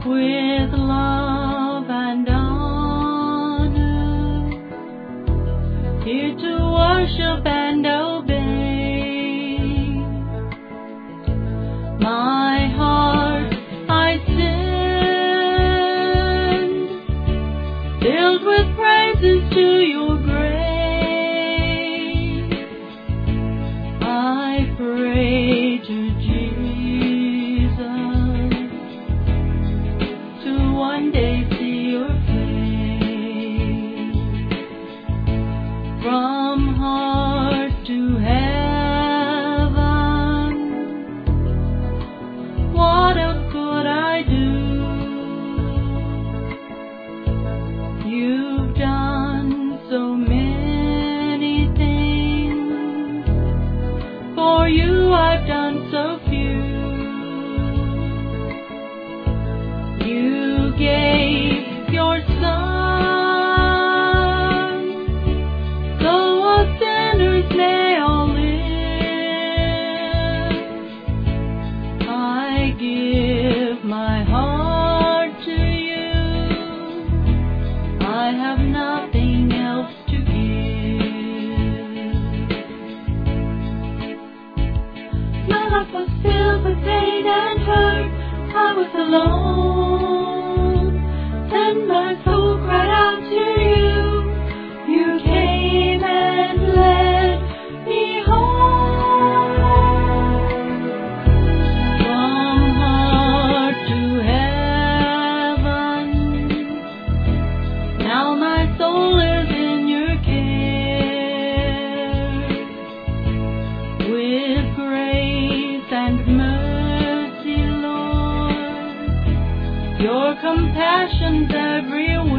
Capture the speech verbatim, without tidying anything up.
with love and honor, here to worship and obey. My heart I send, filled with praises to your grace. I pray to Jesus to one day see your face. From heart to heaven, what else could I do? You've done so many things, for you I've done so few. You gave your Son, so us sinners may all live. I give my heart to you, I have nothing else to give. My life was filled with pain and hurt, I was alone, then my soul cried out to you. You came and led me home. From heart to heaven, now my soul is in your care. With grace and mercy, Lord, your compassion's everywhere.